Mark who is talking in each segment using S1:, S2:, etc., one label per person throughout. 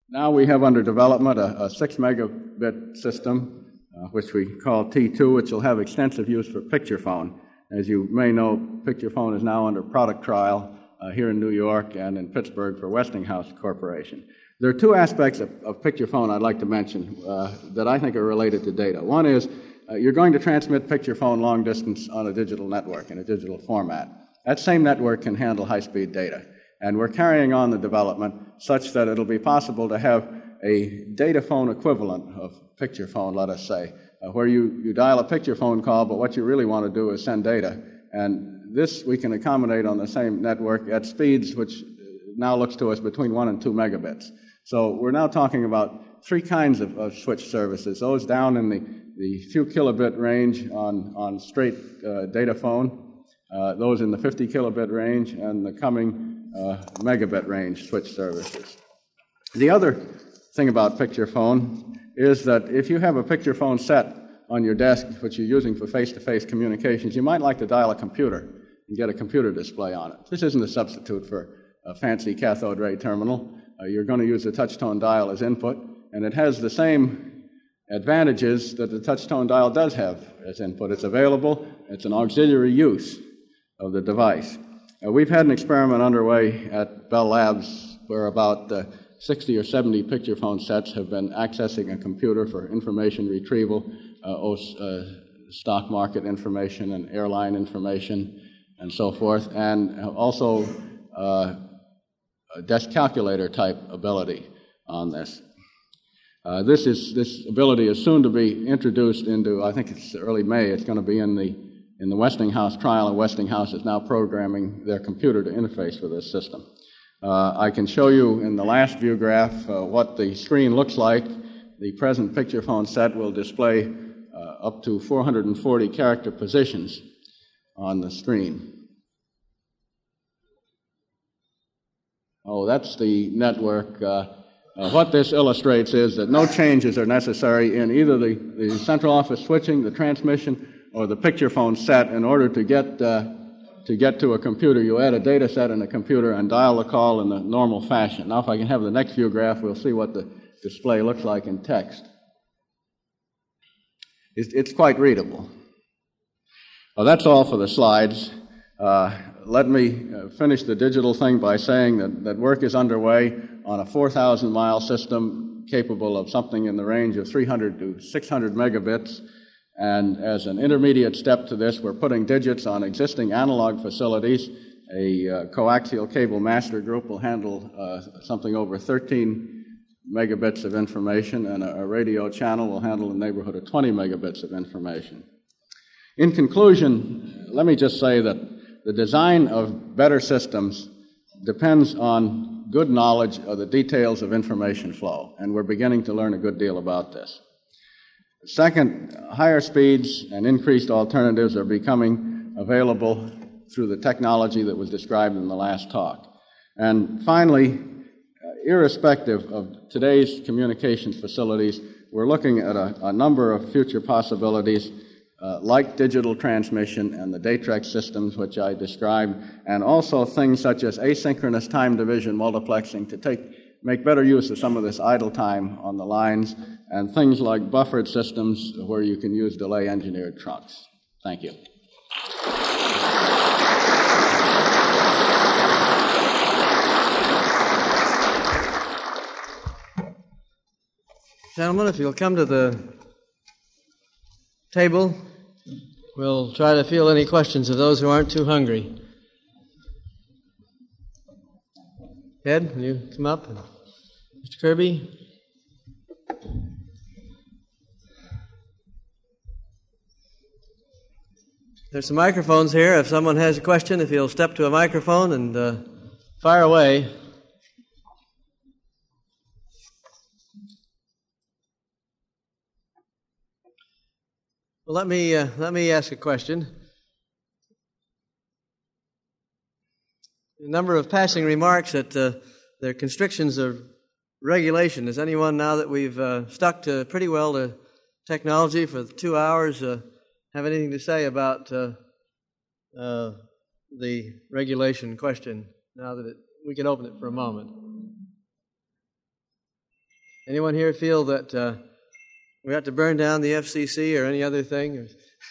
S1: Now we have under development a 6 megabit system, which we call T2, which will have extensive use for picture phone. As you may know, picture phone is now under product trial here in New York and in Pittsburgh for Westinghouse Corporation. There are two aspects of picture phone I'd like to mention that I think are related to data. One is you're going to transmit picture phone long distance on a digital network in a digital format. That same network can handle high-speed data. And we're carrying on the development such that it'll be possible to have a data phone equivalent of picture phone, let us say, where you dial a picture phone call, but what you really want to do is send data. And this we can accommodate on the same network at speeds which now looks to us between 1 and 2 megabits. So we're now talking about three kinds of switch services, those down in the few kilobit range on straight data phone, those in the 50 kilobit range, and the coming megabit range switch services. The other thing about picture phone is that if you have a picture phone set on your desk which you're using for face-to-face communications, you might like to dial a computer and get a computer display on it. This isn't a substitute for a fancy cathode ray terminal. You're going to use the touch-tone dial as input, and it has the same advantages that the touch-tone dial does have as input. It's available. It's an auxiliary use of the device. We've had an experiment underway at Bell Labs where about 60 or 70 picture phone sets have been accessing a computer for information retrieval, stock market information and airline information and so forth, and also a desk calculator type ability on this. This ability is soon to be introduced into, I think it's early May, it's going to be in the Westinghouse trial, and Westinghouse is now programming their computer to interface with this system. I can show you in the last view graph what the screen looks like. The present picture phone set will display up to 440 character positions on the screen. Oh, that's the network. What this illustrates is that no changes are necessary in either the central office switching, the transmission, or the picture phone set in order to get to a computer. You add a data set in a computer and dial the call in the normal fashion. Now, if I can have the next view graph, we'll see what the display looks like in text. It's quite readable. Well, that's all for the slides. Let me finish the digital thing by saying that work is underway on a 4,000-mile system capable of something in the range of 300 to 600 megabits. And as an intermediate step to this, we're putting digits on existing analog facilities. A coaxial cable master group will handle something over 13 megabits of information, and a radio channel will handle in the neighborhood of 20 megabits of information. In conclusion, let me just say that the design of better systems depends on good knowledge of the details of information flow, and we're beginning to learn a good deal about this. Second, higher speeds and increased alternatives are becoming available through the technology that was described in the last talk. And finally, irrespective of today's communications facilities, we're looking at a number of future possibilities like digital transmission and the Datrex systems which I described, and also things such as asynchronous time division multiplexing to make better use of some of this idle time on the lines, and things like buffered systems where you can use delay engineered trunks. Thank you.
S2: Gentlemen, if you'll come to the table, we'll try to field any questions of those who aren't too hungry. Ed, will you come up? Mr. Kirby? There's some microphones here. If someone has a question, if you'll step to a microphone and fire away. Well, let me ask a question. A number of passing remarks that there are constrictions of regulation. Does anyone, now that we've stuck to pretty well to technology for 2 hours, have anything to say about the regulation question now that we can open it for a moment? Anyone here feel that we have to burn down the FCC or any other thing?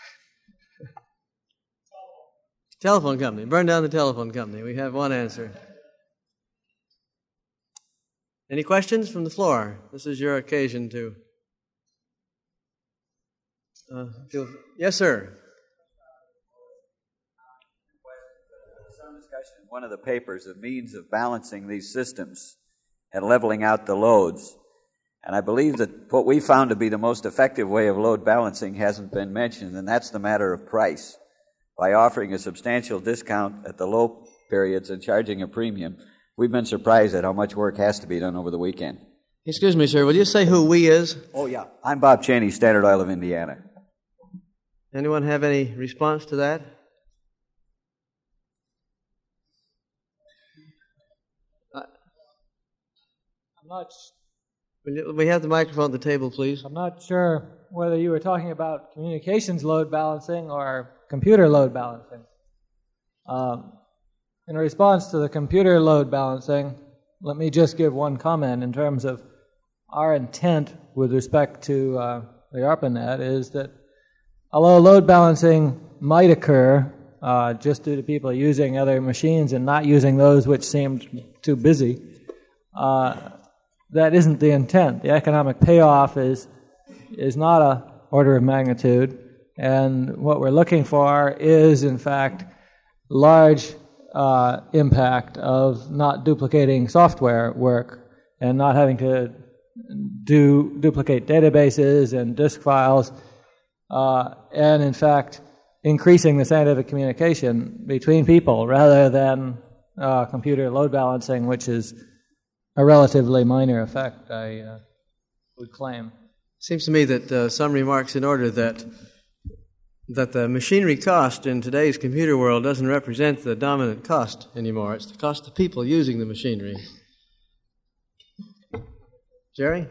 S2: Telephone company. Burn down the telephone company. We have one answer. Any questions from the floor? This is your occasion to. Yes, sir.
S3: Some discussion in one of the papers of means of balancing these systems and leveling out the loads. And I believe that what we found to be the most effective way of load balancing hasn't been mentioned, and that's the matter of price. By offering a substantial discount at the low periods and charging a premium, we've been surprised at how much work has to be done over the weekend.
S2: Excuse me, sir. Will you say who we is?
S3: Oh, yeah. I'm Bob Cheney, Standard Oil of Indiana.
S2: Anyone have any response to that? We have the microphone at the table, please.
S4: I'm not sure whether you were talking about communications load balancing or computer load balancing. In response to the computer load balancing, let me just give one comment in terms of our intent with respect to the ARPANET is that although load balancing might occur just due to people using other machines and not using those which seemed too busy, that isn't the intent. The economic payoff is not an order of magnitude, and what we're looking for is, in fact, large impact of not duplicating software work and not having to duplicate databases and disk files, and, in fact, increasing the scientific communication between people rather than computer load balancing, which is a relatively minor effect, I would claim.
S2: Seems to me that some remarks in order that the machinery cost in today's computer world doesn't represent the dominant cost anymore. It's the cost of people using the machinery. Jerry?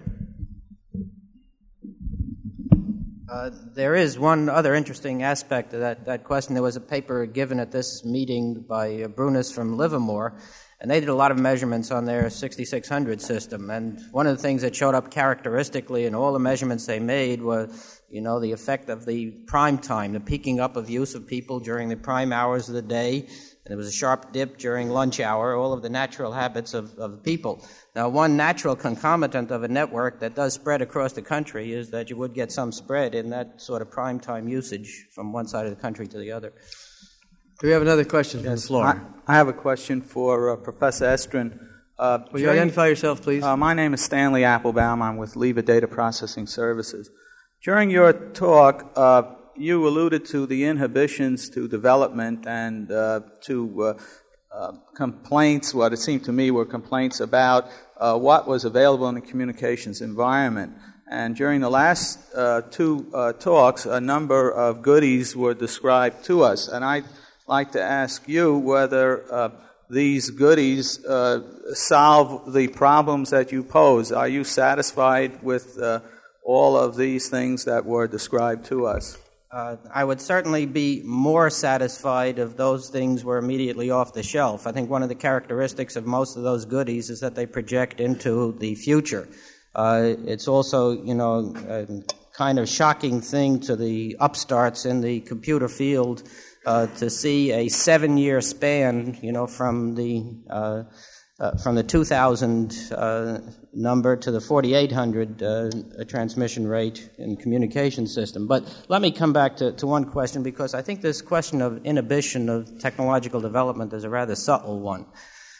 S5: There is one other interesting aspect of that question. There was a paper given at this meeting by Brunis from Livermore, and they did a lot of measurements on their 6600 system. And one of the things that showed up characteristically in all the measurements they made was, the effect of the prime time, the peaking up of use of people during the prime hours of the day. And there was a sharp dip during lunch hour, all of the natural habits of people. Now, one natural concomitant of a network that does spread across the country is that you would get some spread in that sort of prime time usage from one side of the country to the other.
S2: Do we have another question from the floor?
S6: I have a question for Professor Estrin.
S2: Will you identify yourself, please?
S6: My name is Stanley Applebaum. I'm with Leva Data Processing Services. During your talk, you alluded to the inhibitions to development and to complaints, what it seemed to me were complaints about what was available in the communications environment. And during the last two talks, a number of goodies were described to us. And I'd like to ask you whether these goodies solve the problems that you pose. Are you satisfied with all of these things that were described to us?
S5: I would certainly be more satisfied if those things were immediately off the shelf. I think one of the characteristics of most of those goodies is that they project into the future. It's also, a kind of shocking thing to the upstarts in the computer field to see a 7-year span, from the 2000 number to the 4800 transmission rate in communication system. But let me come back to one question, because I think this question of inhibition of technological development is a rather subtle one.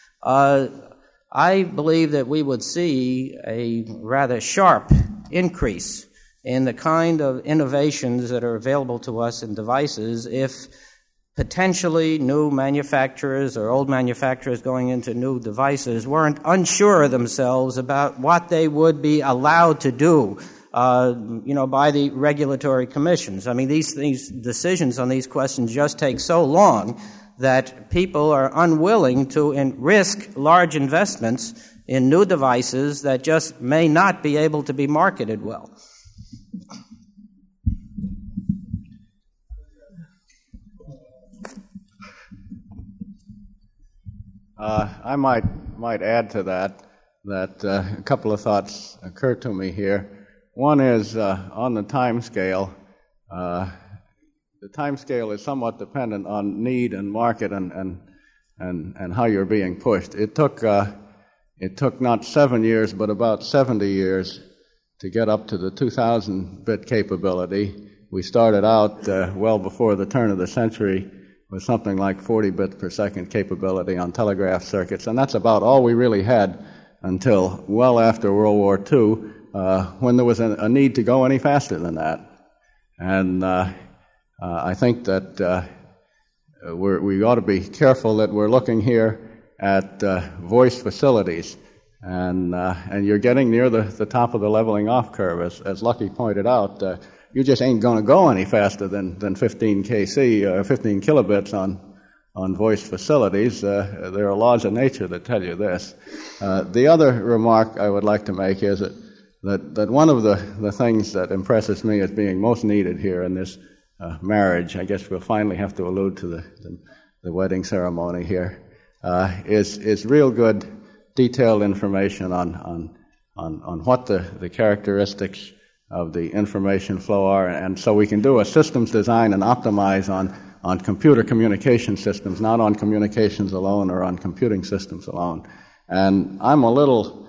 S5: I believe that we would see a rather sharp increase in the kind of innovations that are available to us in devices if potentially new manufacturers or old manufacturers going into new devices weren't unsure of themselves about what they would be allowed to do, by the regulatory commissions. I mean, these decisions on these questions just take so long that people are unwilling to risk large investments in new devices that just may not be able to be marketed well.
S1: I might add to that that a couple of thoughts occur to me here. One is on the time scale. The time scale is somewhat dependent on need and market and how you're being pushed. It took not 7 years, but about 70 years to get up to the 2,000-bit capability. We started out well before the turn of the century with something like 40 bits per second capability on telegraph circuits, and that's about all we really had until well after World War II, when there was a need to go any faster than that. And I think that we ought to be careful that we're looking here at voice facilities, and you're getting near the top of the leveling off curve, as Lucky pointed out. You just ain't going to go any faster than 15 kc, 15 kilobits on voice facilities. There are laws of nature that tell you this. The other remark I would like to make is that one of the things that impresses me as being most needed here in this marriage, I guess we'll finally have to allude to the wedding ceremony here, is real good detailed information on what the characteristics of the information flow are, and so we can do a systems design and optimize on computer communication systems, not on communications alone or on computing systems alone. And I'm a little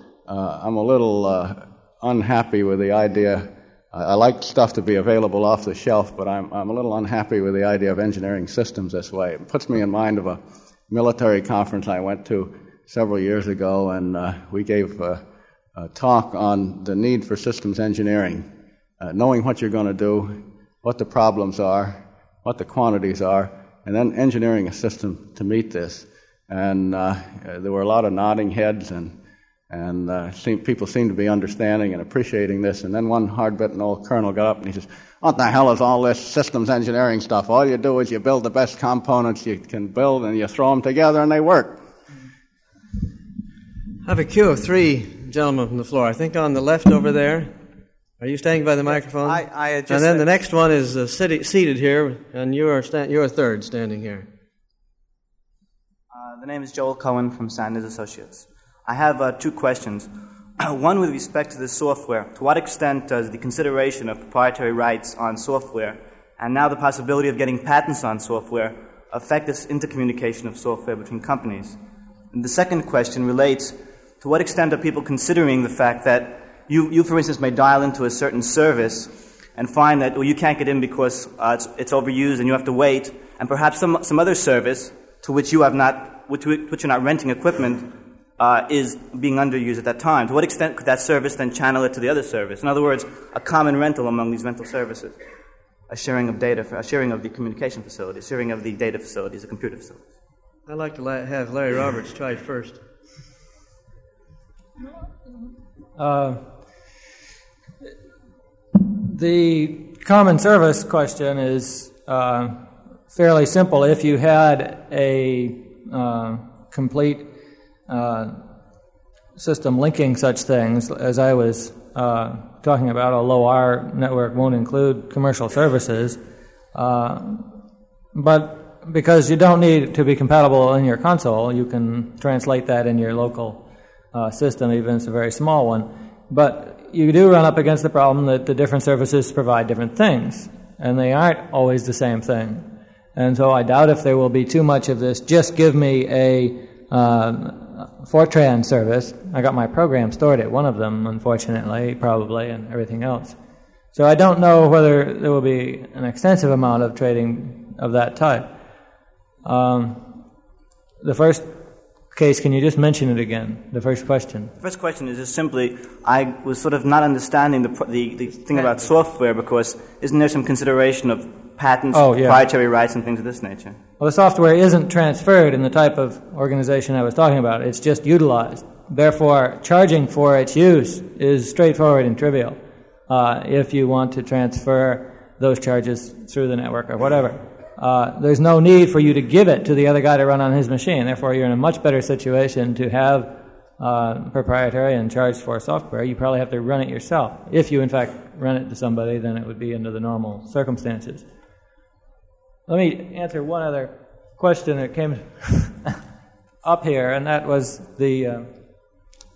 S1: unhappy with the idea. I like stuff to be available off the shelf, but I'm a little unhappy with the idea of engineering systems this way. It puts me in mind of a military conference I went to several years ago, and we gave a talk on the need for systems engineering, knowing what you're going to do, what the problems are, what the quantities are, and then engineering a system to meet this. And there were a lot of nodding heads, and people seemed to be understanding and appreciating this. And then one hard-bitten old colonel got up and he says, "What the hell is all this systems engineering stuff? All you do is you build the best components you can build, and you throw them together, and they work."
S2: I have a queue of three gentlemen from the floor. I think on the left over there. Are you standing by the microphone?
S7: I just
S2: and then the next one is seated here, and you're third standing here.
S7: The name is Joel Cohen from Sanders Associates. I have two questions. One with respect to the software. To what extent does the consideration of proprietary rights on software and now the possibility of getting patents on software affect this intercommunication of software between companies? And the second question relates to what extent are people considering the fact that you, for instance, may dial into a certain service and find that, well, you can't get in because it's overused and you have to wait, and perhaps some other service to which you have not, which you're not renting equipment, is being underused at that time. To what extent could that service then channel it to the other service? In other words, a common rental among these rental services, a sharing of data, a sharing of the communication facilities, sharing of the data facilities, the computer facilities.
S2: I'd like to have Larry Roberts try first.
S4: The common service question is fairly simple. If you had a complete system linking such things, as I was talking about, a low R network won't include commercial services, but because you don't need it to be compatible in your console, you can translate that in your local system, even if it's a very small one. But you do run up against the problem that the different services provide different things, and they aren't always the same thing. And so I doubt if there will be too much of this, just give me a Fortran service. I got my program stored at one of them, unfortunately, probably, and everything else. So I don't know whether there will be an extensive amount of trading of that type. The first case, can you just mention it again, the first question?
S7: The first question is just simply, I was sort of not understanding the thing about software, because isn't there some consideration of patents, proprietary rights, and things of this nature?
S4: Well, the software isn't transferred in the type of organization I was talking about. It's just utilized. Therefore, charging for its use is straightforward and trivial if you want to transfer those charges through the network or whatever. There's no need for you to give it to the other guy to run on his machine. Therefore, you're in a much better situation to have proprietary and charged for software. You probably have to run it yourself. If you, in fact, run it to somebody, then it would be under the normal circumstances. Let me answer one other question that came up here, and that was the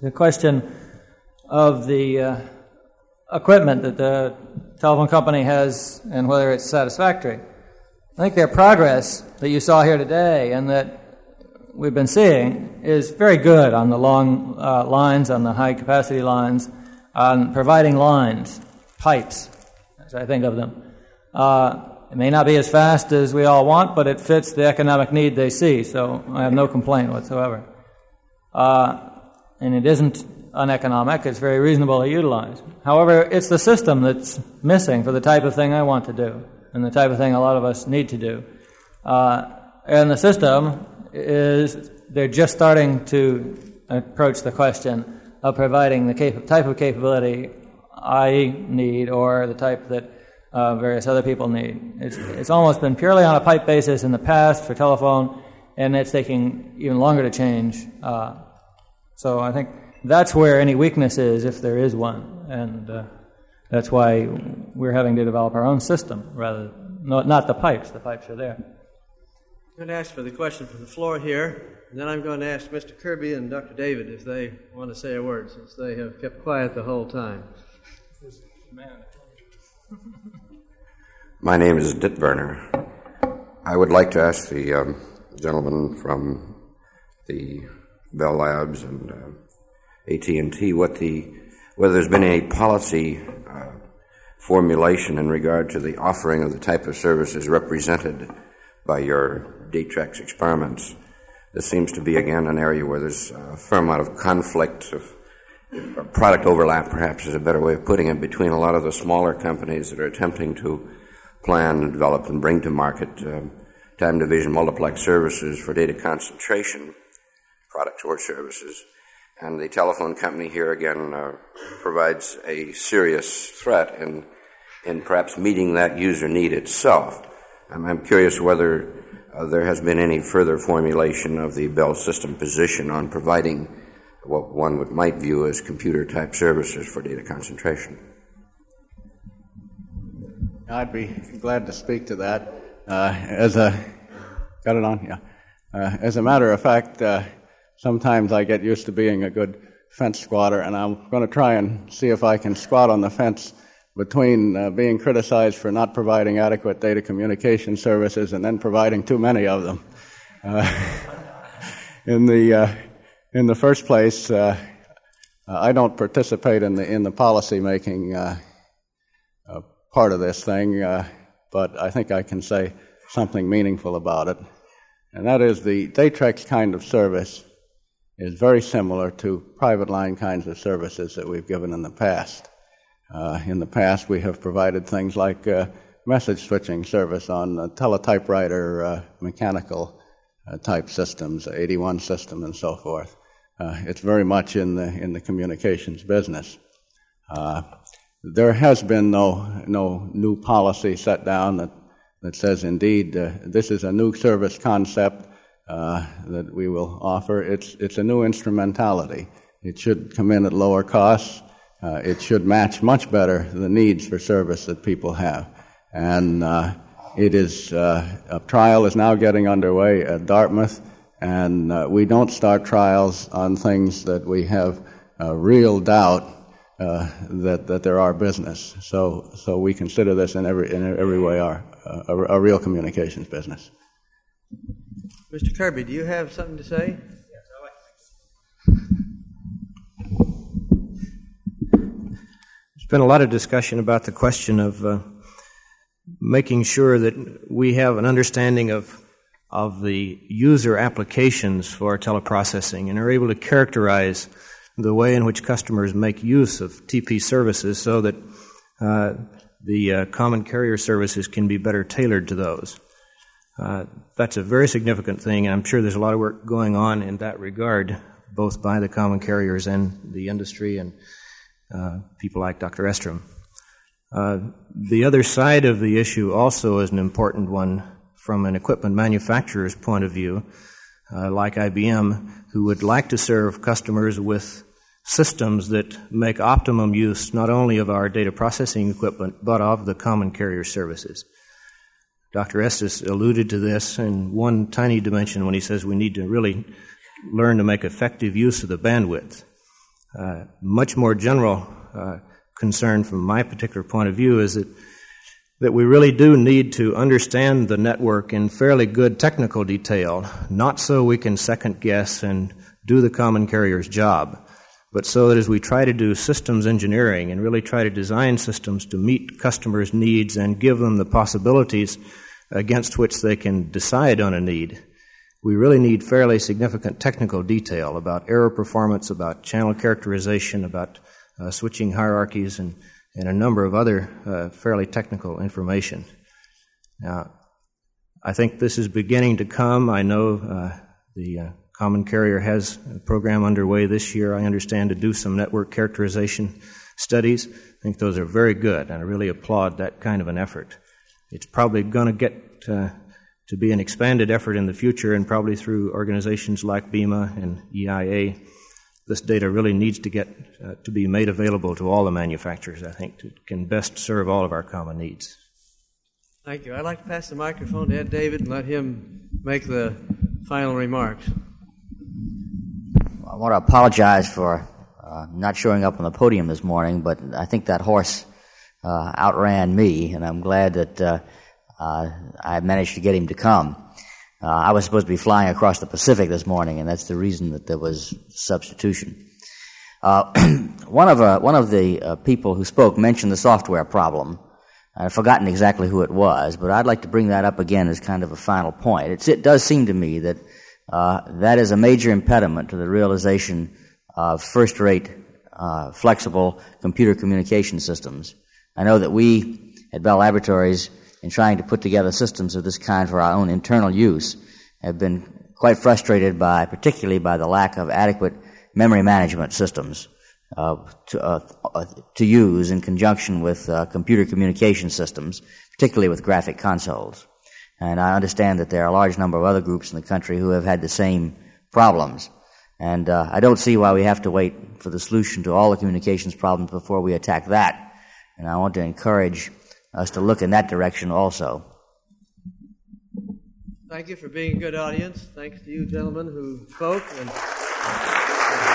S4: the question of the equipment that the telephone company has and whether it's satisfactory. I think their progress that you saw here today and that we've been seeing is very good on the long lines, on the high-capacity lines, on providing lines, pipes, as I think of them. It may not be as fast as we all want, but it fits the economic need they see, so I have no complaint whatsoever. And it isn't uneconomic, it's very reasonable to utilize. However, it's the system that's missing for the type of thing I want to do, and the type of thing a lot of us need to do. And the system is, they're just starting to approach the question of providing the type of capability I need or the type that various other people need. It's almost been purely on a pipe basis in the past for telephone, and it's taking even longer to change. So I think that's where any weakness is, if there is one, and that's why we're having to develop our own system, rather not the pipes. The pipes are there.
S2: I'm going to ask for the question from the floor here, and then I'm going to ask Mr. Kirby and Dr. David if they want to say a word, since they have kept quiet the whole time.
S8: My name is Dit Werner. I would like to ask the gentleman from the Bell Labs and AT&T whether there's been any policy formulation in regard to the offering of the type of services represented by your Datrex experiments. This seems to be, again, an area where there's a fair amount of conflict, of product overlap, perhaps is a better way of putting it, between a lot of the smaller companies that are attempting to plan and develop and bring to market time division multiplex services for data concentration, products or services. And the telephone company here, again, provides a serious threat in perhaps meeting that user need itself. I'm curious whether there has been any further formulation of the Bell system position on providing what one might view as computer-type services for data concentration.
S1: I'd be glad to speak to that. Got it on? Yeah. As a matter of fact, sometimes I get used to being a good fence squatter, and I'm going to try and see if I can squat on the fence between being criticized for not providing adequate data communication services and then providing too many of them. In the first place, I don't participate in the policy making part of this thing, but I think I can say something meaningful about it. And that is, the Datrex kind of service is very similar to private line kinds of services that we've given in the past. In the past, we have provided things like message switching service on teletypewriter mechanical type systems, 81 system and so forth. It's very much in the communications business. There has been no new policy set down that says, indeed, this is a new service concept that we will offer. It's a new instrumentality. It should come in at lower costs. It should match much better the needs for service that people have. And a trial is now getting underway at Dartmouth, and we don't start trials on things that we have real doubt that there are business. So we consider this in every way a real communications business.
S2: Mr. Kirby, do you have something to say?
S9: There's been a lot of discussion about the question of making sure that we have an understanding of the user applications for teleprocessing and are able to characterize the way in which customers make use of TP services so that the common carrier services can be better tailored to those. That's a very significant thing, and I'm sure there's a lot of work going on in that regard, both by the common carriers and the industry and people like Dr. Estrom. The other side of the issue also is an important one from an equipment manufacturer's point of view, like IBM, who would like to serve customers with systems that make optimum use not only of our data processing equipment, but of the common carrier services. Dr. Estes alluded to this in one tiny dimension when he says we need to really learn to make effective use of the bandwidth. much more general concern from my particular point of view is that we really do need to understand the network in fairly good technical detail, not so we can second guess and do the common carrier's job, but so that as we try to do systems engineering and really try to design systems to meet customers' needs and give them the possibilities against which they can decide on a need, we really need fairly significant technical detail about error performance, about channel characterization, about switching hierarchies, and a number of other fairly technical information. Now, I think this is beginning to come. I know the Common Carrier has a program underway this year, I understand, to do some network characterization studies. I think those are very good, and I really applaud that kind of an effort. It's probably going to get to be an expanded effort in the future, and probably through organizations like BEMA and EIA. This data really needs to get to be made available to all the manufacturers, I think, to can best serve all of our common needs.
S2: Thank you. I'd like to pass the microphone to Ed David and let him make the final remarks.
S10: I want to apologize for not showing up on the podium this morning, but I think that horse outran me, and I'm glad that I managed to get him to come. I was supposed to be flying across the Pacific this morning, and that's the reason that there was substitution. One of the people who spoke mentioned the software problem. I've forgotten exactly who it was, but I'd like to bring that up again as kind of a final point. It does seem to me that that is a major impediment to the realization of first-rate, flexible computer communication systems. I know that we at Bell Laboratories, in trying to put together systems of this kind for our own internal use, have been quite frustrated particularly by the lack of adequate memory management systems to use in conjunction with computer communication systems, particularly with graphic consoles. And I understand that there are a large number of other groups in the country who have had the same problems. And I don't see why we have to wait for the solution to all the communications problems before we attack that. And I want to encourage us to look in that direction also.
S2: Thank you for being a good audience. Thanks to you gentlemen who spoke. And